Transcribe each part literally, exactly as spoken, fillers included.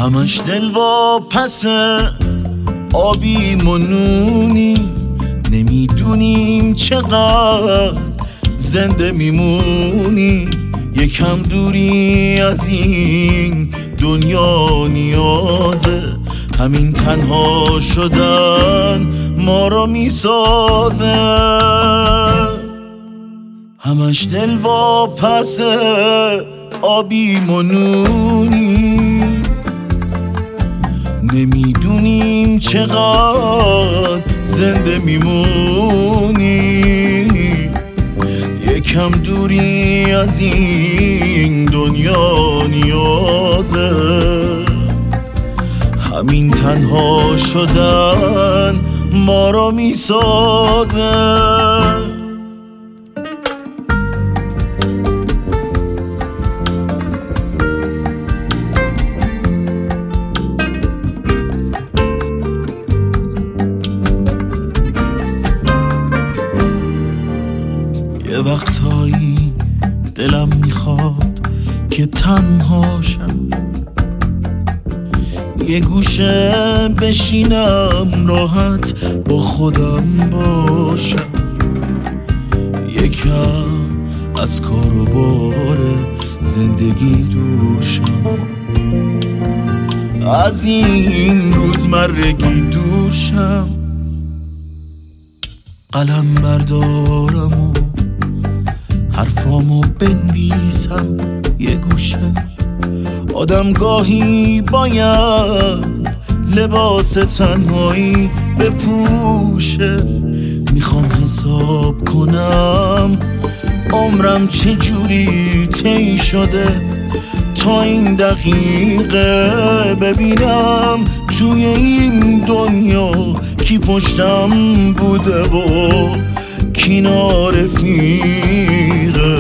همش دل واپسه، آبیم و نونی، نمیدونیم چقدر زنده میمونی. یکم دوری از این دنیا نیازه، همین تنها شدن ما را میسازه. همش دل واپسه، آبیم و نونی، نمیدونیم چقدر زنده میمونی. یکم دوری از این دنیا نیازه، همین تنها شدن ما را میسازه. یه وقتایی دلم میخواد که تنها شم، یه گوشه بشینم راحت با خودم باشم. یکم از کار و بار زندگی دور شم، از این روزمرگی دور شم. قلم بردارم و حرفامو بنویسم یه گوشه. آدم گاهی باید لباس تنهایی بپوشه. میخوام حساب کنم عمرم چجوری طی شده تا این دقیقه ببینم توی این دنیا کی پشتم بوده و کی نارفیقه،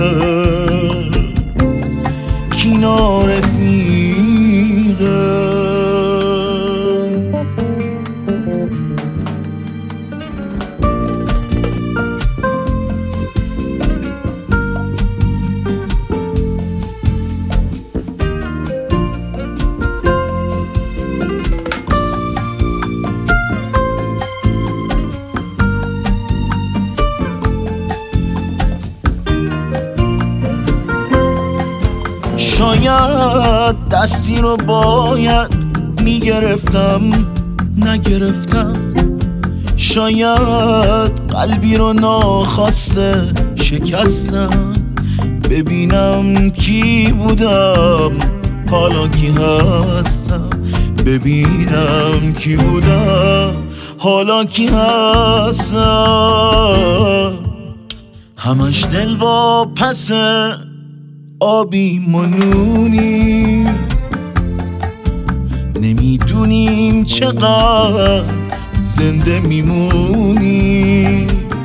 کی نارفیقه. شاید دستی رو باید میگرفتم نگرفتم، شاید قلبی رو ناخواسته شکستم. ببینم کی بودم حالا کی هستم، ببینم کی بودم حالا کی هستم. همش دل واپسه، آبیم و نونی، نمیدونیم چقدر زنده میمونی.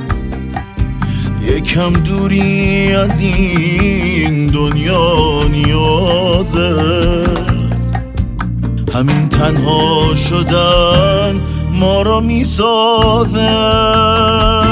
یکم دوری از این دنیا نیازه، همین تنها شدن ما را میسازه.